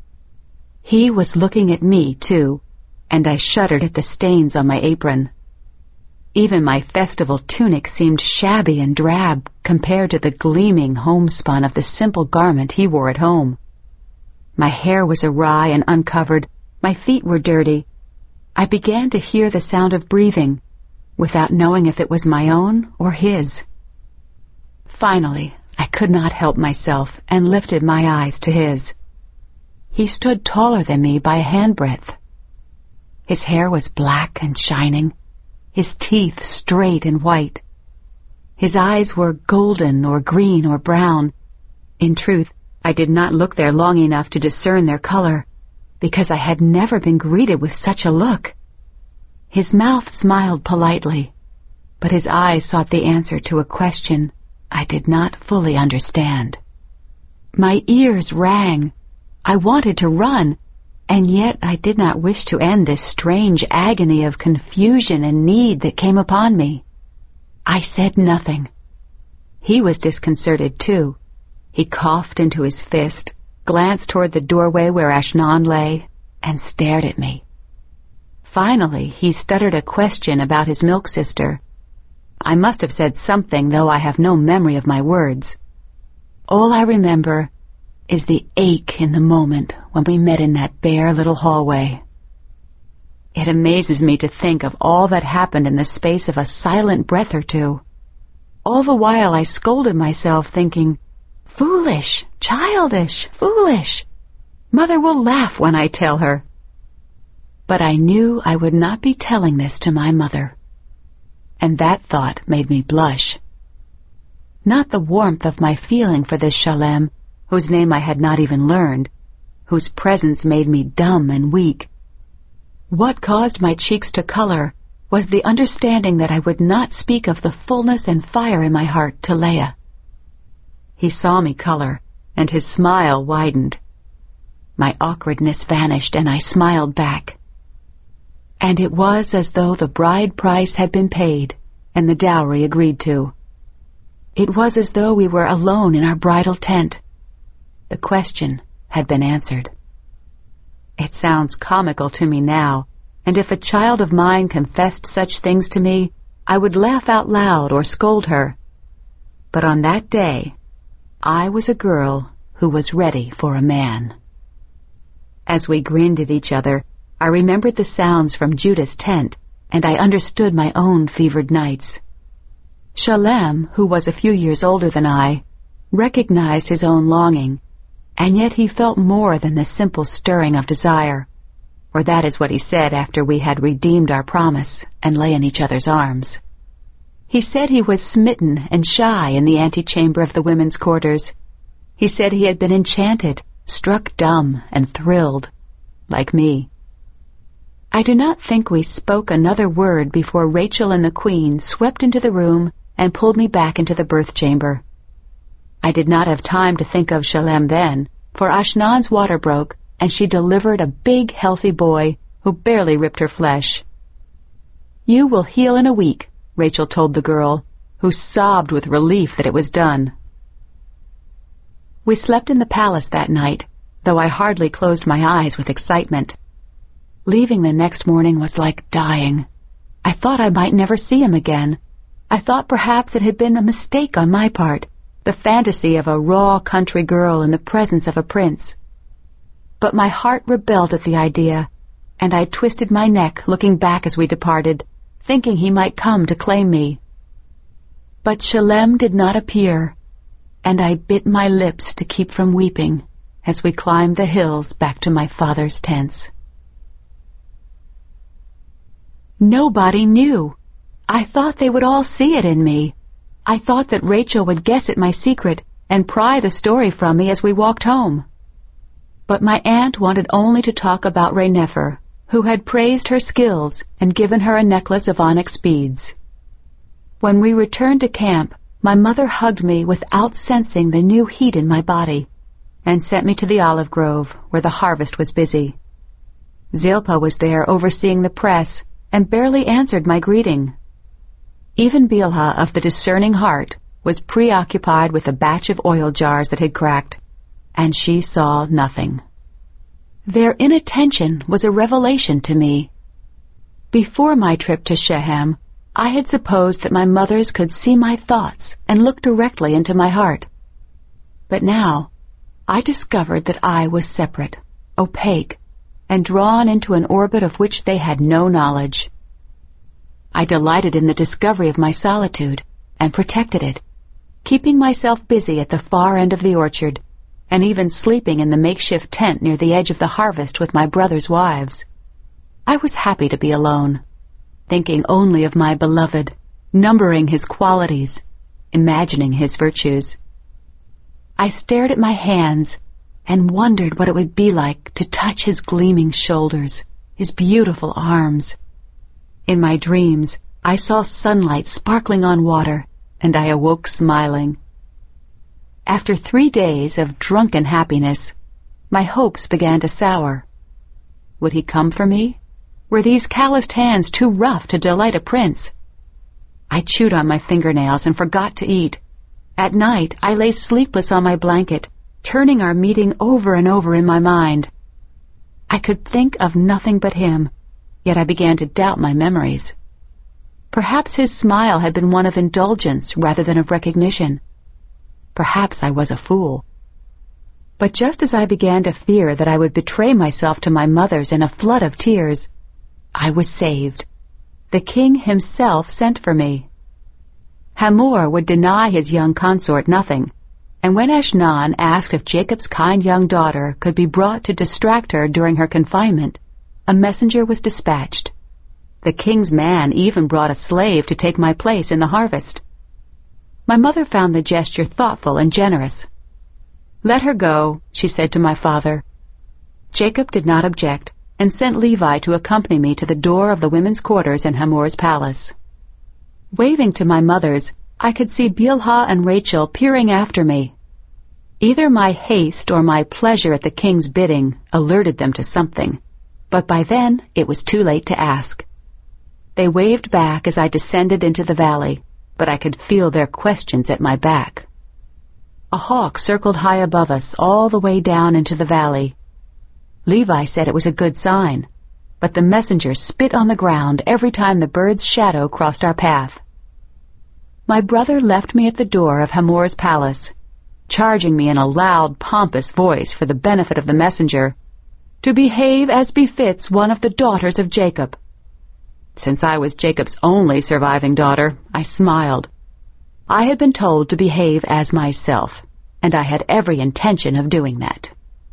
He was looking at me, too, and I shuddered at the stains on my apron. Even my festival tunic seemed shabby and drab compared to the gleaming homespun of the simple garment he wore at home. My hair was awry and uncovered, my feet were dirty. I began to hear the sound of breathing, without knowing if it was my own or his. Finally, I could not help myself and lifted my eyes to his. He stood taller than me by a handbreadth. His hair was black and shining, his teeth straight and white. His eyes were golden or green or brown. In truth, I did not look there long enough to discern their color, because I had never been greeted with such a look. His mouth smiled politely, but his eyes sought the answer to a question I did not fully understand. My ears rang. I wanted to run, and yet I did not wish to end this strange agony of confusion and need that came upon me. I said nothing. He was disconcerted, too. He coughed into his fist, glanced toward the doorway where Ashnan lay, and stared at me. Finally, he stuttered a question about his milk sister. I must have said something, though I have no memory of my words. All I remember is the ache in the moment when we met in that bare little hallway. It amazes me to think of all that happened in the space of a silent breath or two. All the while I scolded myself, thinking, "Foolish, childish, foolish. Mother will laugh when I tell her." But I knew I would not be telling this to my mother, and that thought made me blush. Not the warmth of my feeling for this Shalem, whose name I had not even learned, whose presence made me dumb and weak. What caused my cheeks to color was the understanding that I would not speak of the fullness and fire in my heart to Leah. He saw me color, and his smile widened. My awkwardness vanished, and I smiled back. And it was as though the bride price had been paid, and the dowry agreed to. It was as though we were alone in our bridal tent. The question had been answered. It sounds comical to me now, and if a child of mine confessed such things to me, I would laugh out loud or scold her. But on that day, I was a girl who was ready for a man. As we grinned at each other, I remembered the sounds from Judah's tent, and I understood my own fevered nights. Shalem, who was a few years older than I, recognized his own longing, and yet he felt more than the simple stirring of desire, or that is what he said after we had redeemed our promise and lay in each other's arms. He said he was smitten and shy in the antechamber of the women's quarters. He said he had been enchanted, struck dumb, and thrilled, like me. I do not think we spoke another word before Rachel and the Queen swept into the room and pulled me back into the birth chamber. I did not have time to think of Shalem then, for Ashnan's water broke, and she delivered a big, healthy boy who barely ripped her flesh. "You will heal in a week," Rachel told the girl, who sobbed with relief that it was done. We slept in the palace that night, though I hardly closed my eyes with excitement. Leaving the next morning was like dying. I thought I might never see him again. I thought perhaps it had been a mistake on my part, the fantasy of a raw country girl in the presence of a prince. But my heart rebelled at the idea, and I twisted my neck looking back as we departed, thinking he might come to claim me. But Shalem did not appear, and I bit my lips to keep from weeping as we climbed the hills back to my father's tents. Nobody knew. I thought they would all see it in me. I thought that Rachel would guess at my secret and pry the story from me as we walked home. But my aunt wanted only to talk about Raineffer, who had praised her skills and given her a necklace of onyx beads. When we returned to camp, my mother hugged me without sensing the new heat in my body and sent me to the olive grove where the harvest was busy. Zilpah was there overseeing the press and barely answered my greeting. Even Bilhah of the discerning heart was preoccupied with a batch of oil jars that had cracked, and she saw nothing. Their inattention was a revelation to me. Before my trip to Shechem, I had supposed that my mothers could see my thoughts and look directly into my heart. But now, I discovered that I was separate, opaque, and drawn into an orbit of which they had no knowledge. I delighted in the discovery of my solitude and protected it, keeping myself busy at the far end of the orchard, and even sleeping in the makeshift tent near the edge of the harvest with my brothers' wives. I was happy to be alone, thinking only of my beloved, numbering his qualities, imagining his virtues. I stared at my hands and wondered what it would be like to touch his gleaming shoulders, his beautiful arms. In my dreams, I saw sunlight sparkling on water, and I awoke smiling. After 3 days of drunken happiness, my hopes began to sour. Would he come for me? Were these calloused hands too rough to delight a prince? I chewed on my fingernails and forgot to eat. At night, I lay sleepless on my blanket, turning our meeting over and over in my mind. I could think of nothing but him, yet I began to doubt my memories. Perhaps his smile had been one of indulgence rather than of recognition. Perhaps I was a fool. But just as I began to fear that I would betray myself to my mothers in a flood of tears, I was saved. The king himself sent for me. Hamor would deny his young consort nothing, and when Ashnan asked if Jacob's kind young daughter could be brought to distract her during her confinement, a messenger was dispatched. The king's man even brought a slave to take my place in the harvest. My mother found the gesture thoughtful and generous. "Let her go," she said to my father. Jacob did not object, and sent Levi to accompany me to the door of the women's quarters in Hamor's palace. Waving to my mothers, I could see Bilhah and Rachel peering after me. Either my haste or my pleasure at the king's bidding alerted them to something, but by then it was too late to ask. They waved back as I descended into the valley, but I could feel their questions at my back. A hawk circled high above us all the way down into the valley. Levi said it was a good sign, but the messenger spit on the ground every time the bird's shadow crossed our path. My brother left me at the door of Hamor's palace, charging me in a loud, pompous voice for the benefit of the messenger, to behave as befits one of the daughters of Jacob. Since I was Jacob's only surviving daughter, I smiled. I had been told to behave as myself, and I had every intention of doing that.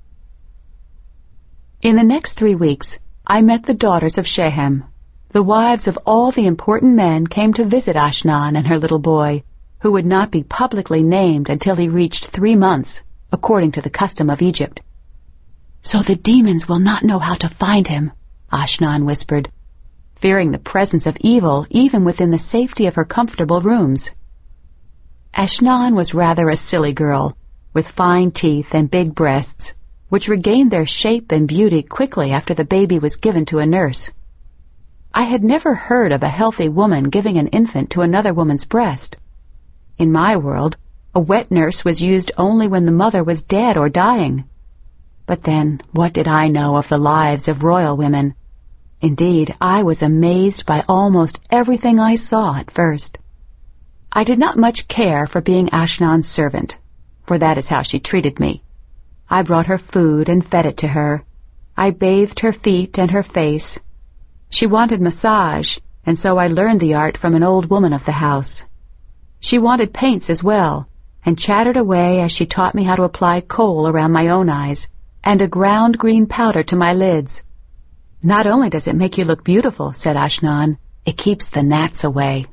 In the next 3 weeks, I met the daughters of Shechem. The wives of all the important men came to visit Ashnan and her little boy, who would not be publicly named until he reached 3 months, according to the custom of Egypt. "So the demons will not know how to find him," Ashnan whispered, fearing the presence of evil even within the safety of her comfortable rooms. Ashnan was rather a silly girl, with fine teeth and big breasts, which regained their shape and beauty quickly after the baby was given to a nurse. I had never heard of a healthy woman giving an infant to another woman's breast. In my world, a wet nurse was used only when the mother was dead or dying. But then, what did I know of the lives of royal women? Indeed, I was amazed by almost everything I saw at first. I did not much care for being Ashnan's servant, for that is how she treated me. I brought her food and fed it to her. I bathed her feet and her face. She wanted massage, and so I learned the art from an old woman of the house. She wanted paints as well, and chattered away as she taught me how to apply kohl around my own eyes and a ground green powder to my lids. Not only does it make you look beautiful, said Ashnan, it keeps the gnats away.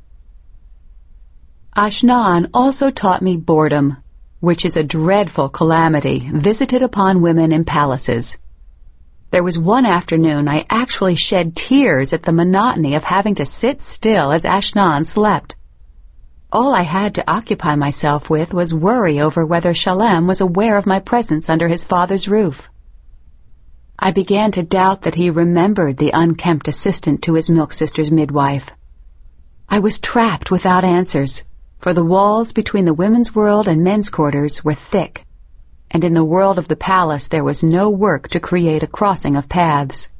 Ashnan also taught me boredom, which is a dreadful calamity visited upon women in palaces. There was one afternoon I actually shed tears at the monotony of having to sit still as Ashnan slept. All I had to occupy myself with was worry over whether Shalem was aware of my presence under his father's roof. I began to doubt that he remembered the unkempt assistant to his milk sister's midwife. I was trapped without answers, for the walls between the women's world and men's quarters were thick, and in the world of the palace there was no work to create a crossing of paths.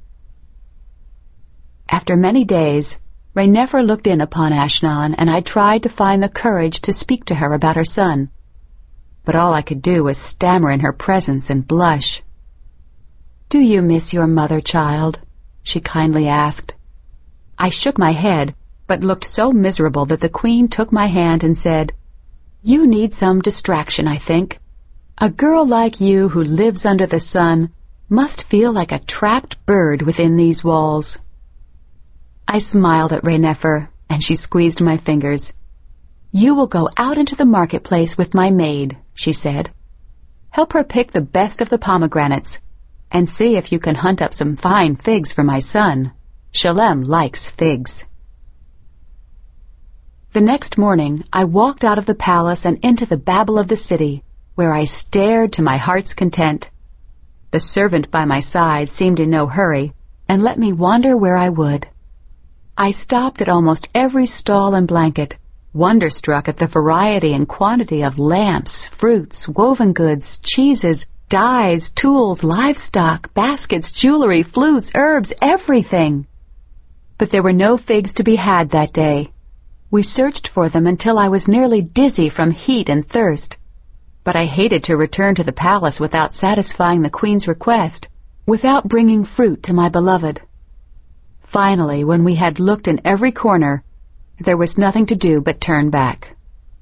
After many days, Raynefer looked in upon Ashnan, and I tried to find the courage to speak to her about her son. But all I could do was stammer in her presence and blush. "Do you miss your mother, child?" she kindly asked. I shook my head, but looked so miserable that the Queen took my hand and said, "You need some distraction, I think. A girl like you who lives under the sun must feel like a trapped bird within these walls." I smiled at Raynefer, and she squeezed my fingers. "You will go out into the marketplace with my maid," she said. "Help her pick the best of the pomegranates, and see if you can hunt up some fine figs for my son. Shalem likes figs." The next morning, I walked out of the palace and into the babble of the city, where I stared to my heart's content. The servant by my side seemed in no hurry, and let me wander where I would. I stopped at almost every stall and blanket, wonderstruck at the variety and quantity of lamps, fruits, woven goods, cheeses, dyes, tools, livestock, baskets, jewelry, flutes, herbs, everything. But there were no figs to be had that day. We searched for them until I was nearly dizzy from heat and thirst. But I hated to return to the palace without satisfying the Queen's request, without bringing fruit to my beloved. Finally, when we had looked in every corner, there was nothing to do but turn back.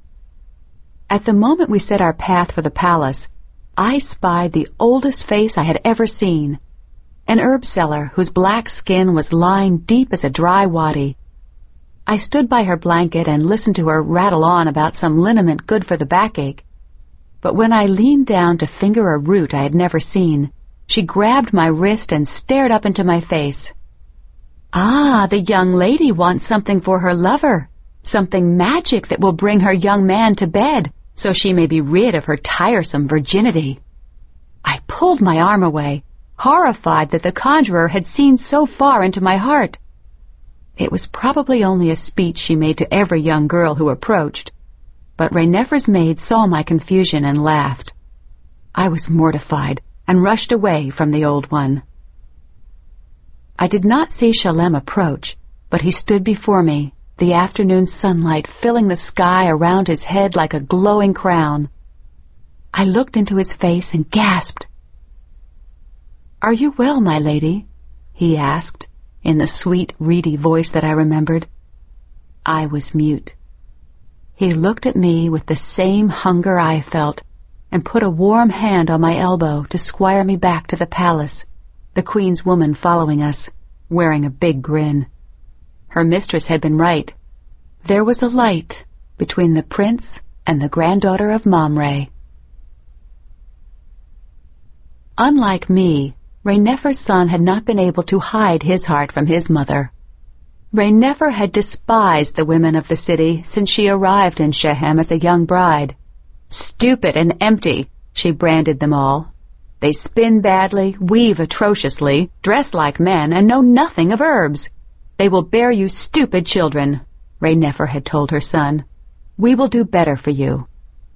At the moment we set our path for the palace, I spied the oldest face I had ever seen, an herb seller whose black skin was lined deep as a dry wadi. I stood by her blanket and listened to her rattle on about some liniment good for the backache, but when I leaned down to finger a root I had never seen, she grabbed my wrist and stared up into my face. "Ah, the young lady wants something for her lover, something magic that will bring her young man to bed, so she may be rid of her tiresome virginity." I pulled my arm away, horrified that the conjurer had seen so far into my heart. It was probably only a speech she made to every young girl who approached, but Raynefer's maid saw my confusion and laughed. I was mortified and rushed away from the old one. I did not see Shalem approach, but he stood before me, the afternoon sunlight filling the sky around his head like a glowing crown. I looked into his face and gasped. "Are you well, my lady?" he asked, in the sweet, reedy voice that I remembered. I was mute. He looked at me with the same hunger I felt, and put a warm hand on my elbow to squire me back to the palace, the Queen's woman following us, wearing a big grin. Her mistress had been right. There was a light between the prince and the granddaughter of Mamre. Unlike me, Raynefer's son had not been able to hide his heart from his mother. Raynefer had despised the women of the city since she arrived in Shechem as a young bride. "Stupid and empty," she branded them all. "They spin badly, weave atrociously, dress like men, and know nothing of herbs. They will bear you stupid children, Raineffer had told her son. We will do better for you.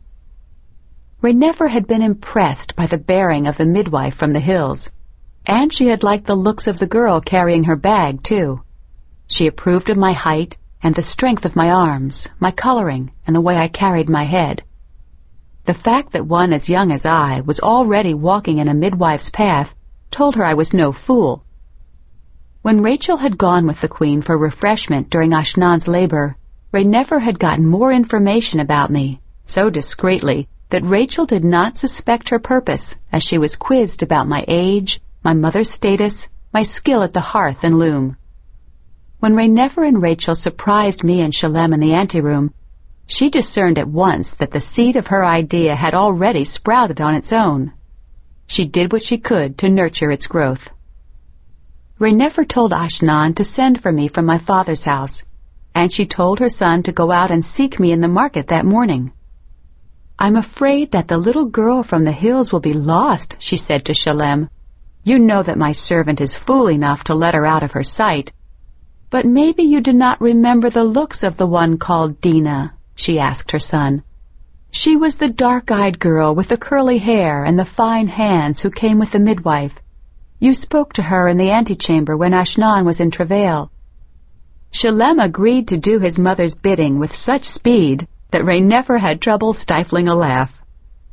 Raineffer had been impressed by the bearing of the midwife from the hills, and she had liked the looks of the girl carrying her bag, too. She approved of my height and the strength of my arms, my coloring, and the way I carried my head. The fact that one as young as I was already walking in a midwife's path told her I was no fool. When Rachel had gone with the Queen for refreshment during Ashnan's labor, Raineffer had gotten more information about me, so discreetly that Rachel did not suspect her purpose as she was quizzed about my age, my mother's status, my skill at the hearth and loom. When Raineffer and Rachel surprised me and Shalem in the anteroom, she discerned at once that the seed of her idea had already sprouted on its own. She did what she could to nurture its growth. Raineffer told Ashnan to send for me from my father's house, and she told her son to go out and seek me in the market that morning. I'm afraid that the little girl from the hills will be lost, she said to Shalem. You know that my servant is fool enough to let her out of her sight. But maybe you do not remember the looks of the one called Dinah, she asked her son. She was the dark-eyed girl with the curly hair and the fine hands who came with the midwife. You spoke to her in the antechamber when Ashnan was in travail. Shalem agreed to do his mother's bidding with such speed that Raineffer had trouble stifling a laugh.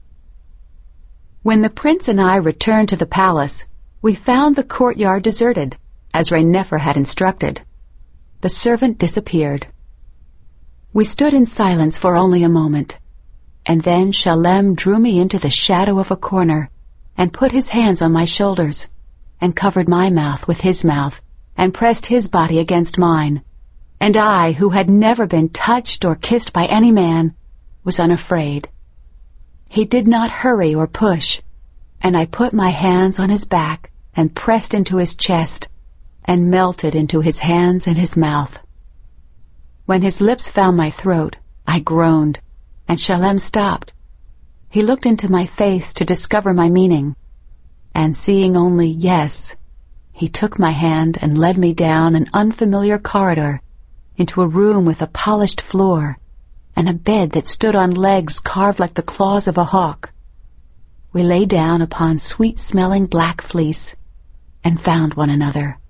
When the prince and I returned to the palace, we found the courtyard deserted, as Raineffer had instructed. The servant disappeared. We stood in silence for only a moment, and then Shalem drew me into the shadow of a corner and put his hands on my shoulders and covered my mouth with his mouth and pressed his body against mine, and I, who had never been touched or kissed by any man, was unafraid. He did not hurry or push, and I put my hands on his back and pressed into his chest and melted into his hands and his mouth. When his lips found my throat, I groaned, and Shalem stopped. He looked into my face to discover my meaning, and seeing only yes, he took my hand and led me down an unfamiliar corridor into a room with a polished floor and a bed that stood on legs carved like the claws of a hawk. We lay down upon sweet-smelling black fleece and found one another.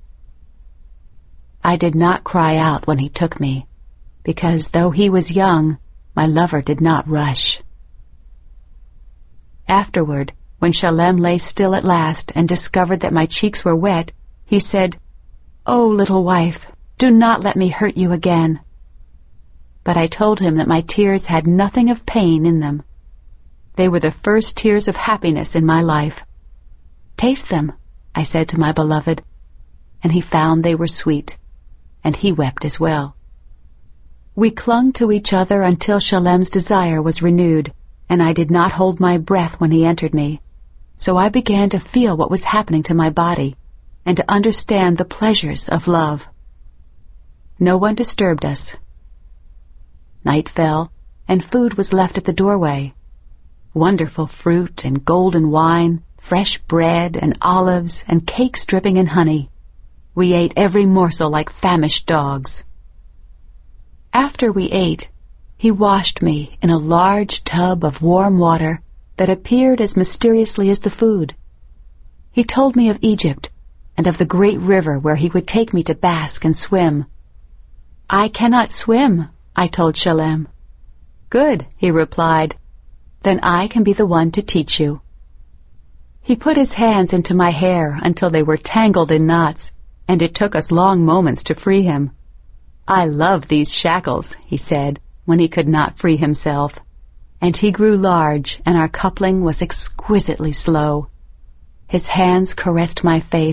I did not cry out when he took me, because though he was young, my lover did not rush. Afterward, when Shalem lay still at last and discovered that my cheeks were wet, he said, "Oh, little wife, do not let me hurt you again." But I told him that my tears had nothing of pain in them. They were the first tears of happiness in my life. "Taste them," I said to my beloved, and he found they were sweet, and he wept as well. We clung to each other until Shalem's desire was renewed, and I did not hold my breath when he entered me, so I began to feel what was happening to my body and to understand the pleasures of love. No one disturbed us. Night fell, and food was left at the doorway. Wonderful fruit and golden wine, fresh bread and olives and cakes dripping in honey. We ate every morsel like famished dogs. After we ate, he washed me in a large tub of warm water that appeared as mysteriously as the food. He told me of Egypt and of the great river where he would take me to bask and swim. "I cannot swim," I told Shalem. "Good," he replied. "Then I can be the one to teach you." He put his hands into my hair until they were tangled in knots, and it took us long moments to free him. "I love these shackles," he said, when he could not free himself. And he grew large, and our coupling was exquisitely slow. His hands caressed my face